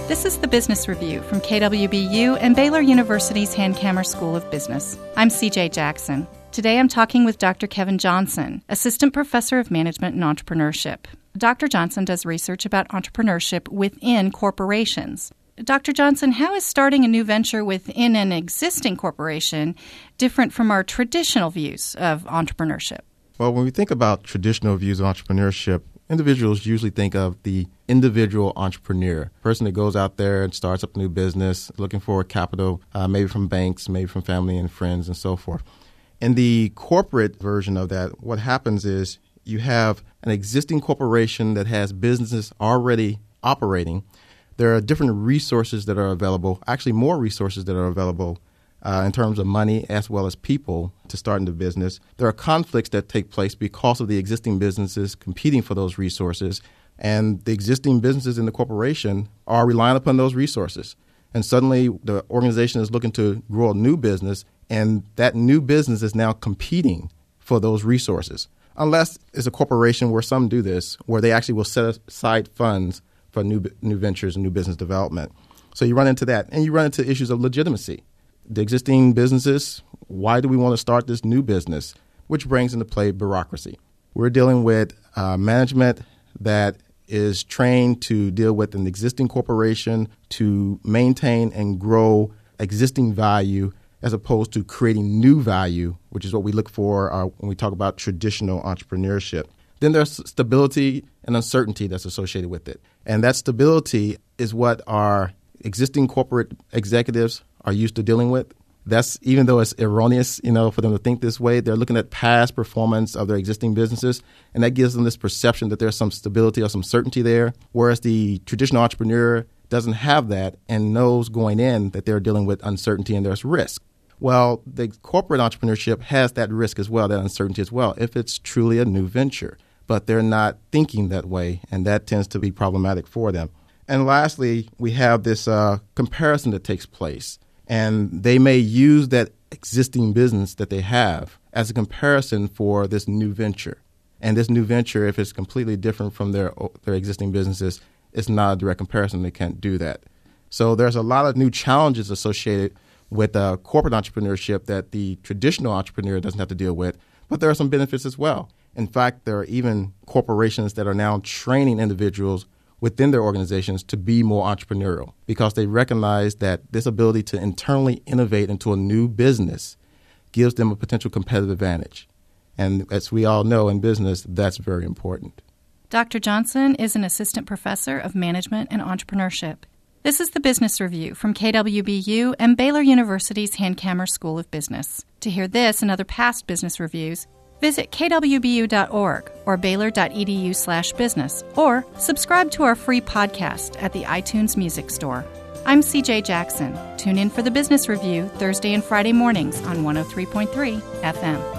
This is the Business Review from KWBU and Baylor University's Hankamer School of Business. I'm CJ Jackson. Today I'm talking with Dr. Kevin Johnson, Assistant Professor of Management and Entrepreneurship. Dr. Johnson does research about entrepreneurship within corporations. Dr. Johnson, how is starting a new venture within an existing corporation different from our traditional views of entrepreneurship? Well, when we think about traditional views of entrepreneurship, individuals usually think of the individual entrepreneur, person that goes out there and starts up a new business, looking for capital, maybe from banks, maybe from family and friends, and so forth. In the corporate version of that, what happens is you have an existing corporation that has businesses already operating. There are different resources that are available, actually more resources that are available in terms of money as well as people to start into business. There are conflicts that take place because of the existing businesses competing for those resources, and the existing businesses in the corporation are relying upon those resources. And suddenly the organization is looking to grow a new business, and that new business is now competing for those resources. Unless it's a corporation where some do this, where they actually will set aside funds for new ventures and new business development. So you run into that, and you run into issues of legitimacy. The existing businesses, why do we want to start this new business? Which brings into play bureaucracy. We're dealing with management that is trained to deal with an existing corporation to maintain and grow existing value as opposed to creating new value, which is what we look for when we talk about traditional entrepreneurship. Then there's stability and uncertainty that's associated with it. And that stability is what our existing corporate executives are used to dealing with. That's, even though it's erroneous, for them to think this way, they're looking at past performance of their existing businesses, and that gives them this perception that there's some stability or some certainty there, whereas the traditional entrepreneur doesn't have that and knows going in that they're dealing with uncertainty and there's risk. Well, the corporate entrepreneurship has that risk as well, that uncertainty as well, if it's truly a new venture. But they're not thinking that way, and that tends to be problematic for them. And lastly, we have this comparison that takes place. And they may use that existing business that they have as a comparison for this new venture. And this new venture, if it's completely different from their existing businesses, it's not a direct comparison. They can't do that. So there's a lot of new challenges associated with corporate entrepreneurship that the traditional entrepreneur doesn't have to deal with. But there are some benefits as well. In fact, there are even corporations that are now training individuals within their organizations to be more entrepreneurial because they recognize that this ability to internally innovate into a new business gives them a potential competitive advantage. And as we all know in business, that's very important. Dr. Johnson is an assistant professor of management and entrepreneurship. This is the Business Review from KWBU and Baylor University's Hankamer School of Business. To hear this and other past business reviews, visit kwbu.org or baylor.edu/business or subscribe to our free podcast at the iTunes Music Store. I'm CJ Jackson. Tune in for the Business Review Thursday and Friday mornings on 103.3 FM.